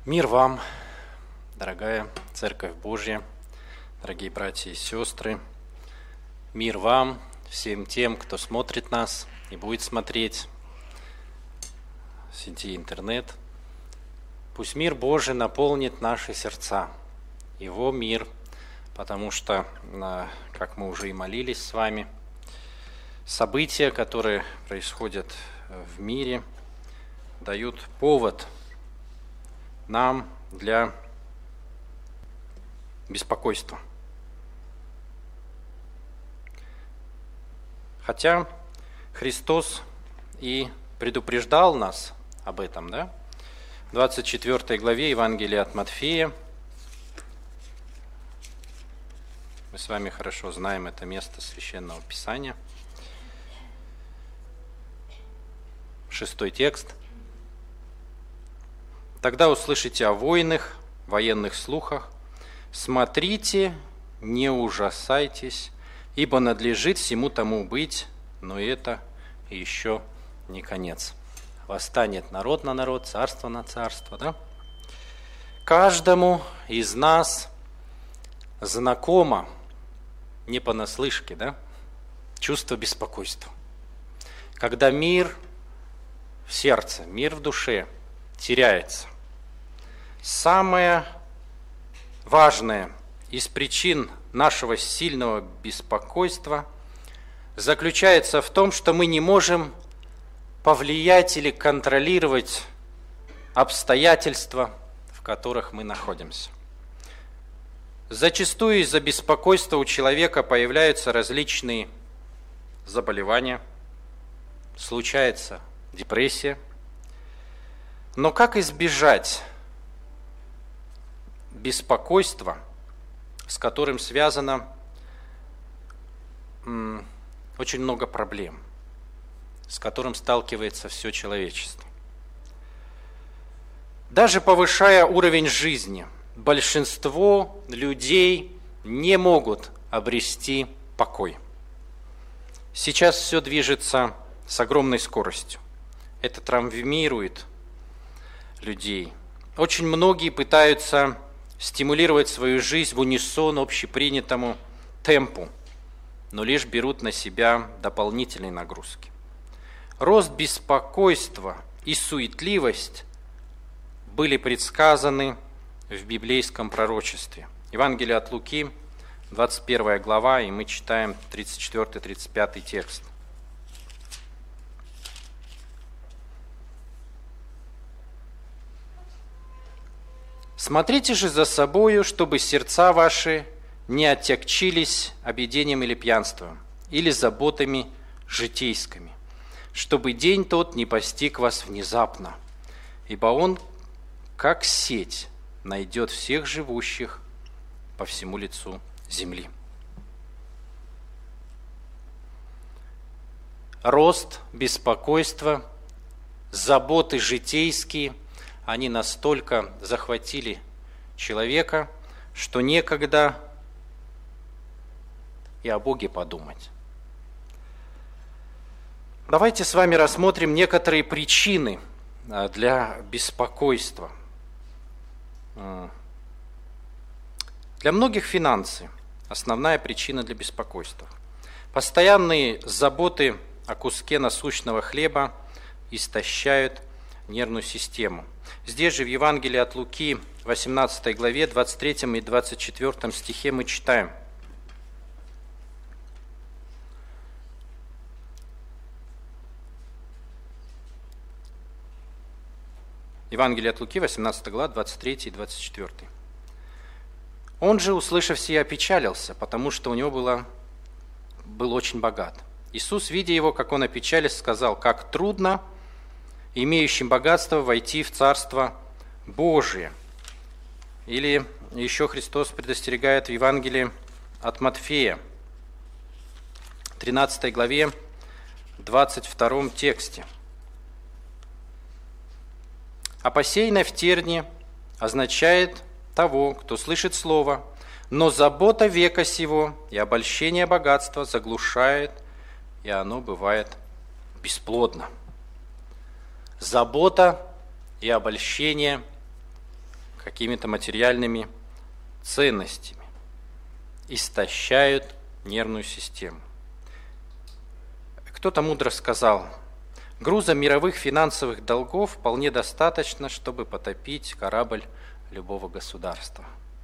Мир вам, дорогая Церковь Божья, дорогие братья и сестры. Мир вам, всем тем, кто смотрит нас и будет смотреть в сети интернет. Пусть мир Божий наполнит наши сердца, Его мир, потому что, как мы уже и молились с вами, события, которые происходят в мире, дают повод нам для беспокойства. Хотя Христос и предупреждал нас об этом, да? В 24 главе Евангелия от Матфея, мы с вами хорошо знаем это место Священного Писания, 6 текст. «Тогда услышите о войнах, военных слухах. Смотрите, не ужасайтесь, ибо надлежит всему тому быть, но это еще не конец. Восстанет народ на народ, царство на царство». Да? Каждому из нас знакомо, не понаслышке, да, чувство беспокойства. Когда мир в сердце, мир в душе теряется. Самое важное из причин нашего сильного беспокойства заключается в том, что мы не можем повлиять или контролировать обстоятельства, в которых мы находимся. Зачастую из-за беспокойства у человека появляются различные заболевания, случается депрессия. Но как избежать беспокойства, с которым связано очень много проблем, с которым сталкивается все человечество? Даже повышая уровень жизни, большинство людей не могут обрести покой. Сейчас все движется с огромной скоростью. Это травмирует людей. Очень многие пытаются стимулировать свою жизнь в унисон общепринятому темпу, но лишь берут на себя дополнительные нагрузки. Рост беспокойства и суетливость были предсказаны в библейском пророчестве. Евангелие от Луки, 21 глава, и мы читаем 34-35 текст. «Смотрите же за собою, чтобы сердца ваши не отягчились объедением или пьянством, или заботами житейскими, чтобы день тот не постиг вас внезапно, ибо он, как сеть, найдет всех живущих по всему лицу земли». Рост беспокойства, заботы житейские – они настолько захватили человека, что некогда и о Боге подумать. Давайте с вами рассмотрим некоторые причины для беспокойства. Для многих финансы – основная причина для беспокойства. Постоянные заботы о куске насущного хлеба истощают нервную систему. Здесь же в Евангелии от Луки, 18 главе, 23 и 24 стихе мы читаем: Евангелие от Луки, 18 глава, 23 и 24. «Он же, услышав сие, опечалился, потому что у него был очень богат. Иисус, видя его, как он опечалился, сказал: как трудно имеющим богатство войти в Царство Божие». Или еще Христос предостерегает в Евангелии от Матфея, 13 главе, 22 тексте: «А посеянное в терне означает того, кто слышит слово, но забота века сего и обольщение богатства заглушает, и оно бывает бесплодно». Забота и обольщение какими-то материальными ценностями, истощают нервную систему. Кто-то мудро сказал: груза мировых финансовых долгов вполне достаточно, чтобы потопить корабль любого государства.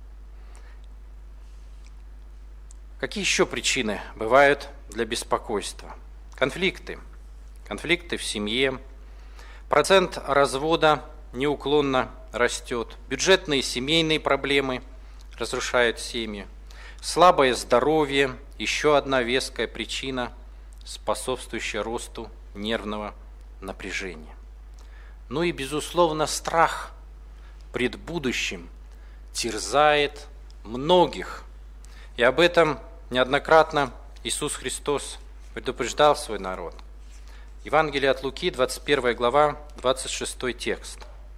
Какие еще причины бывают для беспокойства? Конфликты в семье, процент развода неуклонно растет, бюджетные и семейные проблемы разрушают семьи, слабое здоровье – еще одна веская причина, способствующая росту нервного напряжения. Ну и, безусловно, страх пред будущим терзает многих. И об этом неоднократно Иисус Христос предупреждал свой народ. Евангелие от Луки, 21 глава, 26 текст.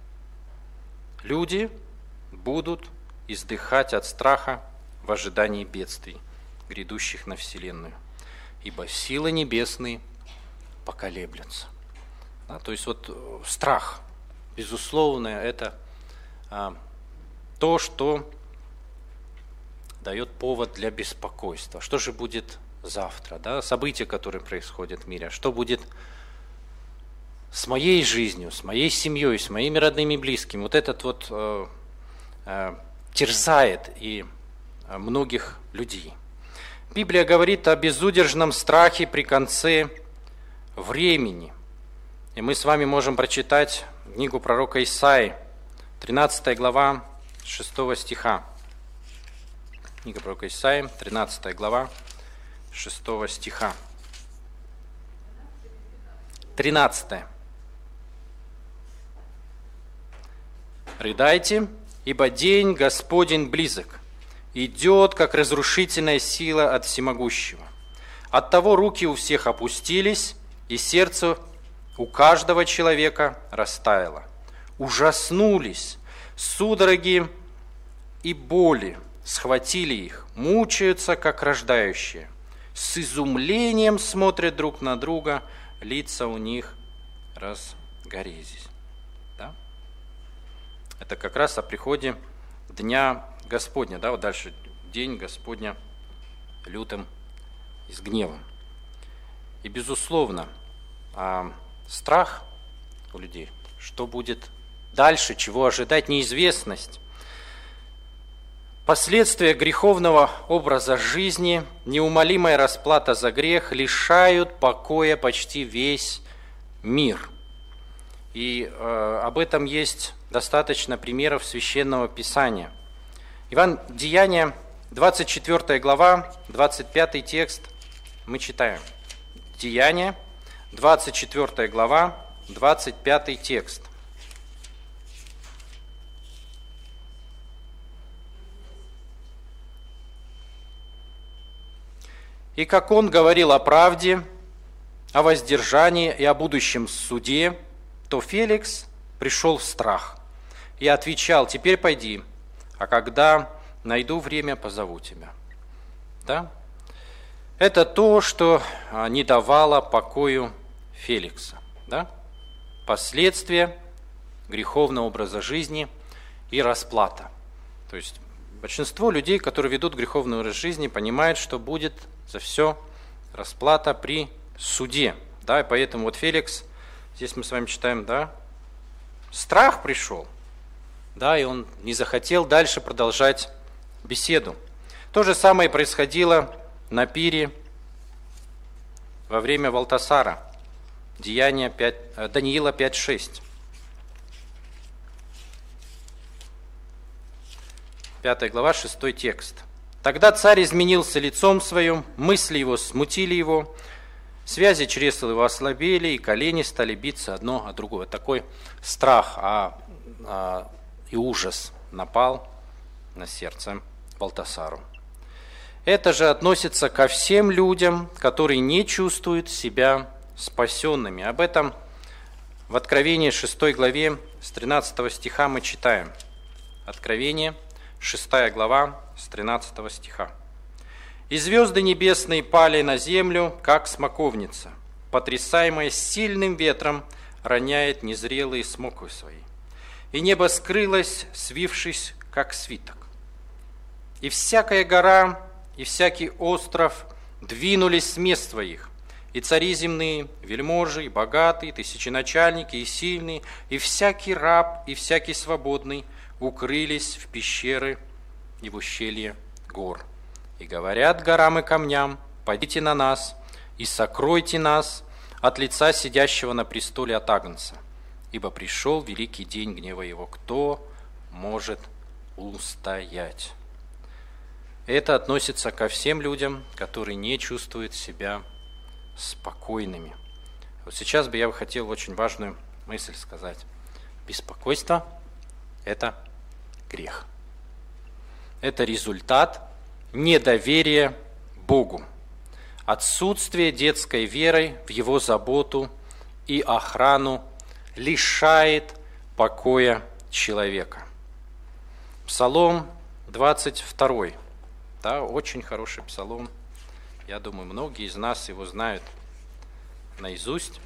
Люди будут издыхать от страха в ожидании бедствий, грядущих на вселенную, ибо силы небесные поколеблются. Да, то есть вот страх, безусловно, это то, что дает повод для беспокойства. Что же будет завтра? Да? События, которые происходят в мире. Что будет с моей жизнью, с моей семьей, с моими родными и близкими? Вот этот вот терзает и многих людей. Библия говорит о безудержном страхе при конце времени. И мы с вами можем прочитать книгу пророка Исаии, 13 глава, 6 стиха. Книга пророка Исаии, 13 глава, 6 стиха. 13. «Рыдайте, ибо день Господень близок, идет, как разрушительная сила от всемогущего. Оттого руки у всех опустились, и сердце у каждого человека растаяло. Ужаснулись, судороги и боли схватили их, мучаются, как рождающие. С изумлением смотрят друг на друга, лица у них разгорелись». Да? Это как раз о приходе Дня Господня. Да? Вот дальше. День Господня лютым и с гневом. И, безусловно, страх у людей, что будет дальше, чего ожидать, неизвестность. Последствия греховного образа жизни, неумолимая расплата за грех лишают покоя почти весь мир. И об этом есть достаточно примеров Священного Писания. Деяния, 24 глава, 25 текст, мы читаем. Деяния, 24 глава, 25 текст. «И как он говорил о правде, о воздержании и о будущем суде, то Феликс пришел в страх и отвечал: теперь пойди, а когда найду время, позову тебя». Да? Это то, что не давало покою Феликса. Да? Последствия греховного образа жизни и расплата. То есть большинство людей, которые ведут греховный образ жизни, понимают, что будет за все расплата при суде. Да? И поэтому вот Феликс, здесь мы с вами читаем, да, страх пришел, да, и он не захотел дальше продолжать беседу. То же самое происходило на пире во время Валтасара. Даниила 5:6. 5 глава, 6 текст. «Тогда царь изменился лицом своим, мысли его смутили его, связи чресл его ослабели, и колени стали биться одно о другое». Такой страх и ужас напал на сердце Валтасару. Это же относится ко всем людям, которые не чувствуют себя спасенными. Об этом в Откровении 6 главе с 13 стиха мы читаем. Откровение, 6 глава, с 13 стиха. «И звезды небесные пали на землю, как смоковница, потрясаемая сильным ветром, роняет незрелые смоквы свои. и небо скрылось, свившись, как свиток. И всякая гора, и всякий остров двинулись с мест своих, и цари земные, вельможи, и богатые, тысяченачальники, и сильные, и всякий раб, и всякий свободный укрылись в пещеры и в ущелье гор. И говорят горам и камням: «Падите на нас, и сокройте нас от лица сидящего на престоле от Агнца, ибо пришел великий день гнева его. Кто может устоять?» Это относится ко всем людям, которые не чувствуют себя спокойными. Вот сейчас бы я хотел очень важную мысль сказать. Беспокойство – это грех. Это результат недоверия Богу, отсутствие детской веры в Его заботу и охрану лишает покоя человека. Псалом 22. Да, очень хороший псалом. Я думаю, многие из нас его знают наизусть.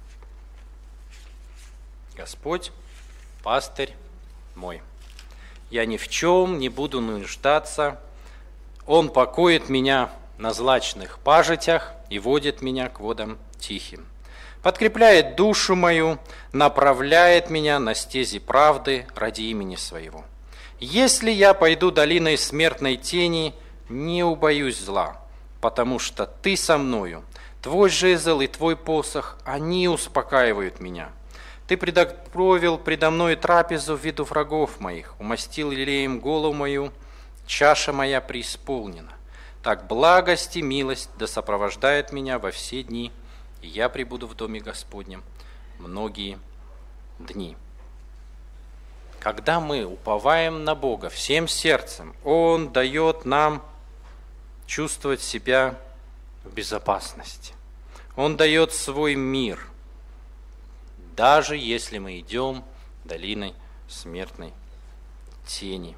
Господь, пастырь мой, я ни в чем не буду нуждаться. Он покоит меня на злачных пажитях и водит меня к водам тихим. Подкрепляет душу мою, направляет меня на стези правды ради имени своего. Если я пойду долиной смертной тени, не убоюсь зла, потому что ты со мною. Твой жезл и твой посох, они успокаивают меня. Ты приготовил предо мной трапезу в виду врагов моих, умастил елеем голову мою, чаша моя преисполнена. Так благость и милость да сопровождает меня во все дни, и я пребуду в доме Господнем многие дни. Когда мы уповаем на Бога всем сердцем, Он дает нам чувствовать себя в безопасности. Он дает свой мир, даже если мы идем долиной смертной тени.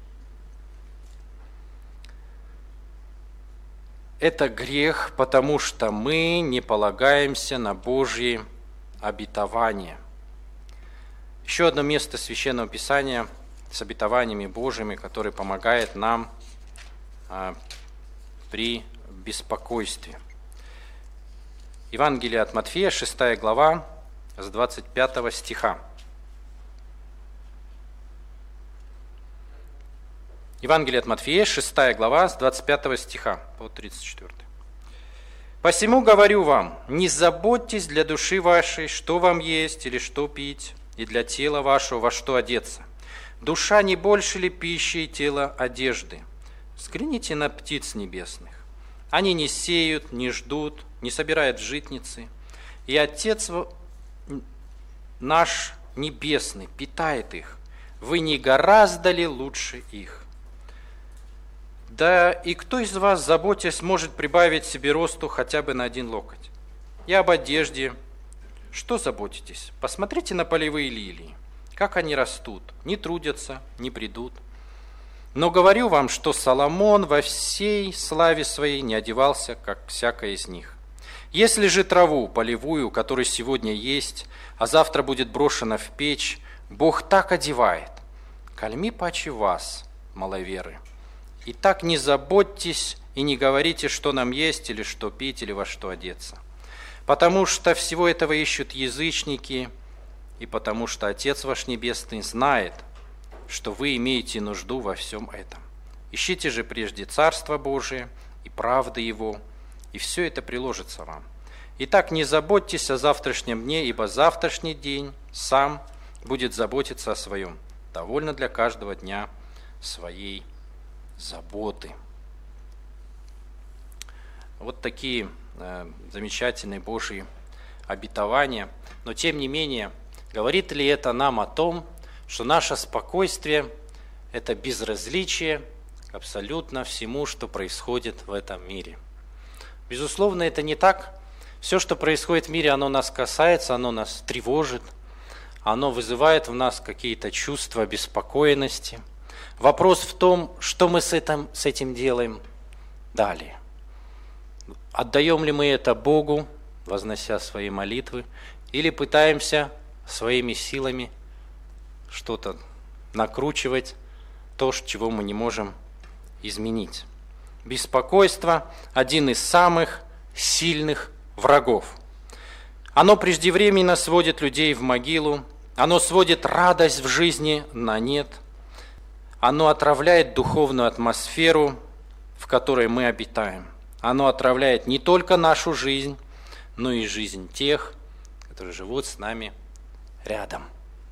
Это грех, потому что мы не полагаемся на Божьи обетования. Еще одно место Священного Писания с обетованиями Божьими, которое помогает нам при беспокойстве. Евангелие от Матфея, 6 глава, с 25 стиха. Евангелие от Матфея, 6 глава, с 25 стиха по 34. «Посему говорю вам, не заботьтесь для души вашей, что вам есть или что пить, и для тела вашего во что одеться. Душа не больше ли пищи и тело одежды? Взгляните на птиц небесных. Они не сеют, не ждут, не собирают в житницы, и Отец наш Небесный питает их. Вы не гораздо ли лучше их? Да и кто из вас, заботясь, может прибавить себе росту хотя бы на 1 локоть? И об одежде что заботитесь? Посмотрите на полевые лилии, как они растут, не трудятся, не придут. Но говорю вам, что Соломон во всей славе своей не одевался, как всякая из них. Если же траву полевую, которая сегодня есть, а завтра будет брошена в печь, Бог так одевает. Кальми паче вас, маловеры. Итак, не заботьтесь и не говорите, что нам есть, или что пить, или во что одеться. Потому что всего этого ищут язычники, и потому что Отец ваш Небесный знает, что вы имеете нужду во всем этом. Ищите же прежде Царство Божие и правды Его, и все это приложится вам. Итак, не заботьтесь о завтрашнем дне, ибо завтрашний день сам будет заботиться о своем. Довольно для каждого дня своей заботы». Вот такие замечательные Божьи обетования. Но тем не менее, говорит ли это нам о том, что наше спокойствие – это безразличие к абсолютно всему, что происходит в этом мире? Безусловно, это не так. Все, что происходит в мире, оно нас касается, оно нас тревожит, оно вызывает в нас какие-то чувства беспокойности. Вопрос в том, что мы с этим делаем далее. Отдаем ли мы это Богу, вознося свои молитвы, или пытаемся своими силами что-то накручивать, то, чего мы не можем изменить. Беспокойство – один из самых сильных врагов. Оно преждевременно сводит людей в могилу, оно сводит радость в жизни на нет, оно отравляет духовную атмосферу, в которой мы обитаем. Оно отравляет не только нашу жизнь, но и жизнь тех, которые живут с нами рядом.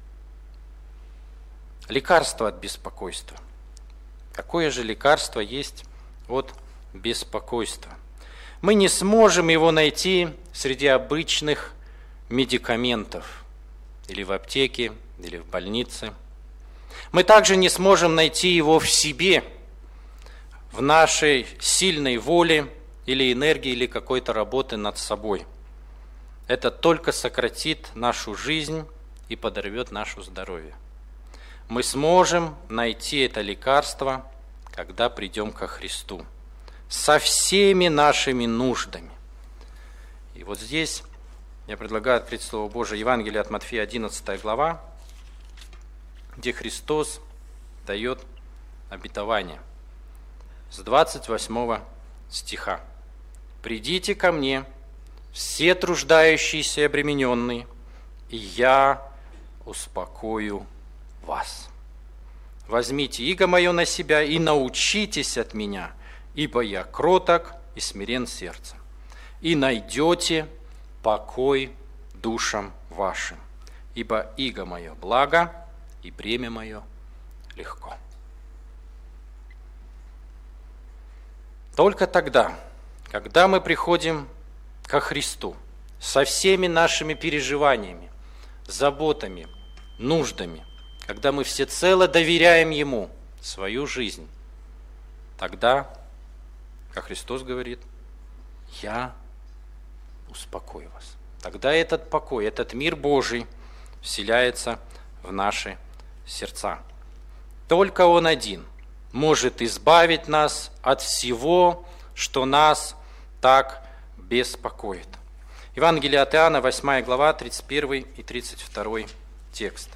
Лекарство от беспокойства. Какое же лекарство есть от беспокойства? Мы не сможем его найти среди обычных медикаментов, или в аптеке, или в больнице. Мы также не сможем найти его в себе, в нашей сильной воле или энергии, или какой-то работы над собой. Это только сократит нашу жизнь и подорвет наше здоровье. Мы сможем найти это лекарство, когда придем ко Христу, со всеми нашими нуждами. И вот здесь я предлагаю открыть Слово Божие, Евангелие от Матфея, 11 глава, где Христос дает обетование с 28 стиха. «Придите ко мне, все труждающиеся и обремененные, и я успокою вас. Возьмите иго мое на себя и научитесь от меня, ибо я кроток и смирен сердцем, и найдете покой душам вашим, ибо иго мое благо, и бремя мое легко». Только тогда, когда мы приходим ко Христу со всеми нашими переживаниями, заботами, нуждами, когда мы всецело доверяем Ему свою жизнь, тогда, как Христос говорит, я успокою вас. Тогда этот покой, этот мир Божий вселяется в наши сердца. Только Он один может избавить нас от всего, что нас так беспокоит. Евангелие от Иоанна, 8 глава, 31 и 32 текст.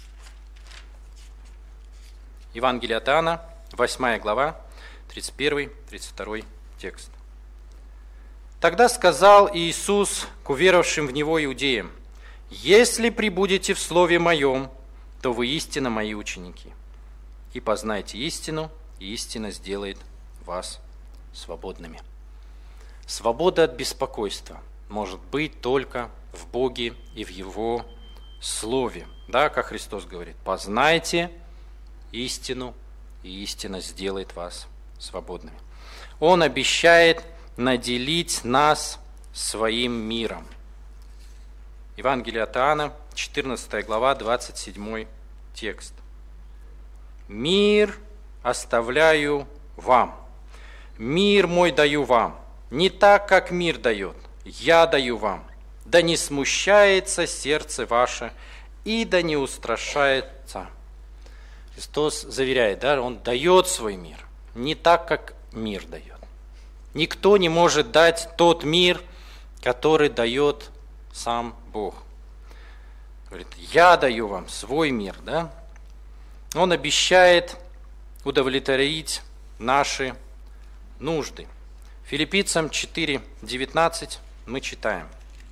Евангелие от Иоанна, 8 глава, 31-32 текст. «Тогда сказал Иисус к уверовавшим в Него иудеям: если пребудете в Слове Моем, то вы истинно Мои ученики, и познайте истину, и истина сделает вас свободными». Свобода от беспокойства может быть только в Боге и в Его Слове. Да, как Христос говорит: познайте истину, и истина сделает вас свободными. Он обещает наделить нас своим миром. Евангелие от Иоанна, 14 глава, 27 текст. «Мир оставляю вам, мир мой даю вам, не так, как мир дает, я даю вам. Да не смущается сердце ваше, и да не устрашается». Христос заверяет, да, Он дает свой мир, не так, как мир дает. Никто не может дать тот мир, который дает сам Бог. Говорит: я даю вам свой мир, да? Он обещает удовлетворить наши нужды. Филиппийцам 4:19 мы читаем.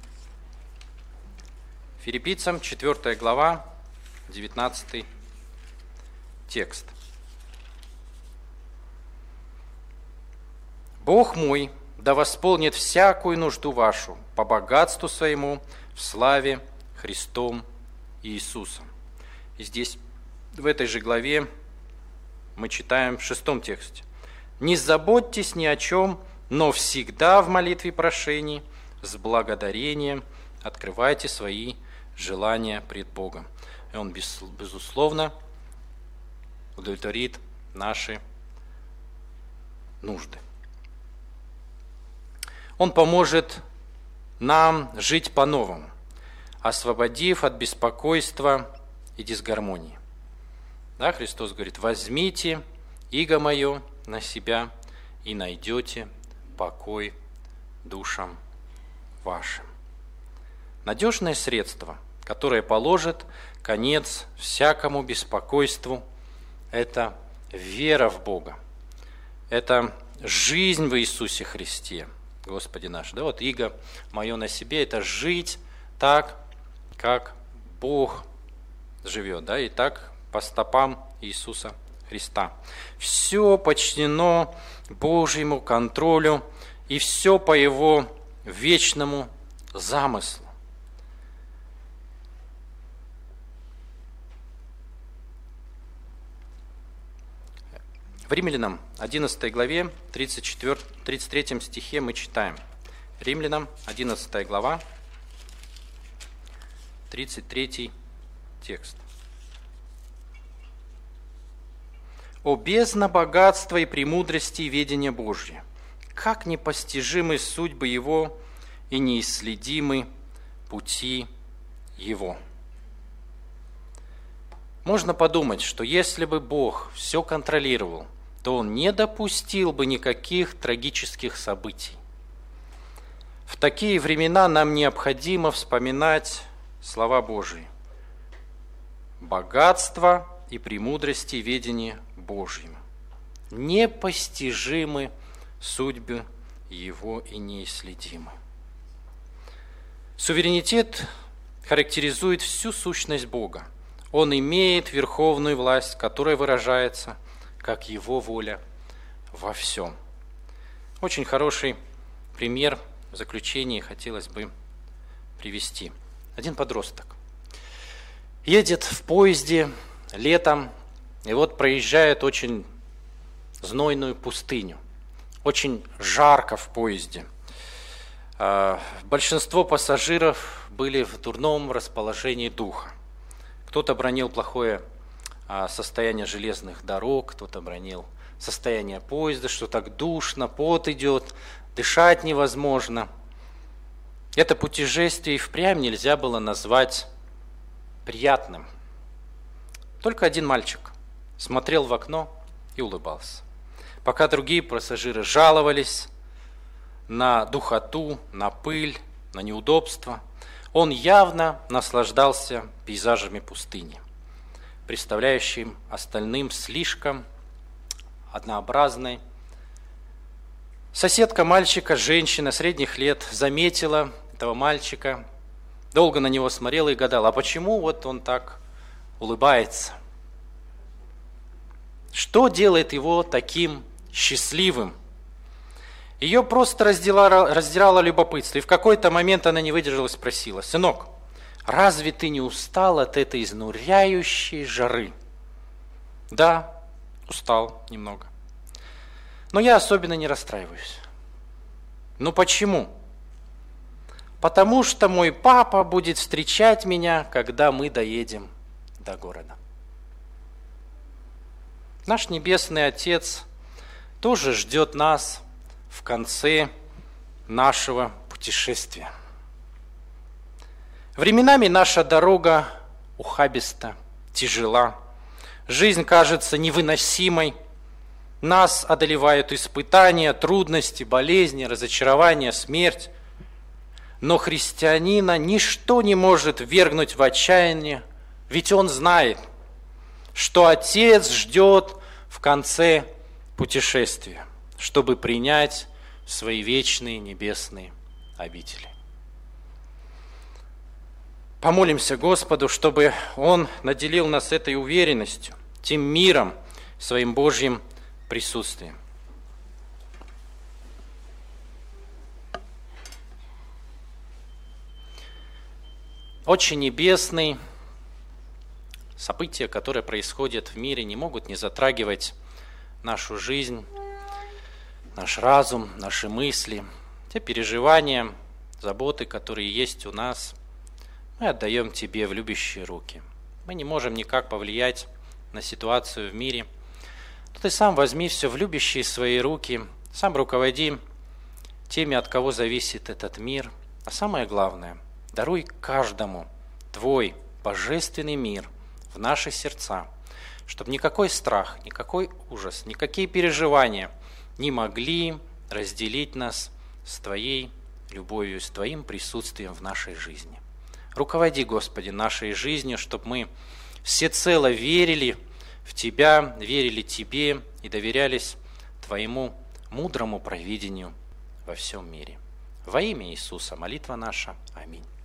Филиппийцам 4 глава, 19 текст. «Бог мой да восполнит всякую нужду вашу по богатству своему в славе Христом Иисусом». И здесь, в этой же главе, мы читаем в 6 тексте: «Не заботьтесь ни о чем, но всегда в молитве и прошении с благодарением открывайте свои желания пред Богом». И Он, безусловно, удовлетворит наши нужды. Он поможет нам жить по-новому, освободив от беспокойства и дисгармонии. Да, Христос говорит: возьмите иго мое на себя и найдете покой душам вашим. Надежное средство, которое положит конец всякому беспокойству – это вера в Бога. Это жизнь в Иисусе Христе, Господе наш. Да, вот иго мое на себе – это жить так, как Бог живет, да, и так по стопам Иисуса Христа. Все подчинено Божьему контролю, и все по Его вечному замыслу. В Римлянам 11 главе 33 стихе мы читаем. Римлянам 11 глава, 33 текст. «О бездна богатства и премудрости и ведения Божье! Как непостижимы судьбы Его и неисследимы пути Его». Можно подумать, что если бы Бог все контролировал, то Он не допустил бы никаких трагических событий. В такие времена нам необходимо вспоминать слова Божии. Богатство и премудрости и ведение Божьим. Непостижимы судьбы Его и неисследимы. Суверенитет характеризует всю сущность Бога. Он имеет верховную власть, которая выражается как Его воля во всем. Очень хороший пример в заключении хотелось бы привести. Один подросток едет в поезде летом, и вот проезжает очень знойную пустыню. Очень жарко в поезде. Большинство пассажиров были в дурном расположении духа. Кто-то бранил плохое состояние железных дорог, кто-то бранил состояние поезда, что так душно, пот идет, дышать невозможно. Это путешествие и впрямь нельзя было назвать приятным. Только один мальчик смотрел в окно и улыбался. Пока другие пассажиры жаловались на духоту, на пыль, на неудобства, он явно наслаждался пейзажами пустыни, представляющим остальным слишком однообразной. Соседка мальчика, женщина средних лет, заметила этого мальчика, долго на него смотрела и гадала, а почему вот он так улыбается? Что делает его таким счастливым? Ее просто раздирало любопытство, и в какой-то момент она не выдержала и спросила: «Сынок, разве ты не устал от этой изнуряющей жары?» «Да, устал немного. Но я особенно не расстраиваюсь». «Ну почему?» «Потому что мой папа будет встречать меня, когда мы доедем до города». Наш Небесный Отец тоже ждет нас в конце нашего путешествия. Временами наша дорога ухабиста, тяжела. Жизнь кажется невыносимой. Нас одолевают испытания, трудности, болезни, разочарования, смерть. Но христианина ничто не может ввергнуть в отчаяние, ведь он знает, что Отец ждет в конце путешествия, чтобы принять свои вечные небесные обители. Помолимся Господу, чтобы Он наделил нас этой уверенностью, тем миром, своим Божьим присутствием. Отче Небесный, события, которые происходят в мире, не могут не затрагивать нашу жизнь, наш разум, наши мысли, те переживания, заботы, которые есть у нас, мы отдаем Тебе в любящие руки. Мы не можем никак повлиять на ситуацию в мире. Но Ты сам возьми все в любящие свои руки, сам руководи теми, от кого зависит этот мир. А самое главное, даруй каждому Твой божественный мир в наши сердца, чтобы никакой страх, никакой ужас, никакие переживания не могли разделить нас с Твоей любовью, с Твоим присутствием в нашей жизни. Руководи, Господи, нашей жизнью, чтобы мы всецело верили в Тебя, верили Тебе и доверялись Твоему мудрому провидению во всем мире. Во имя Иисуса молитва наша. Аминь.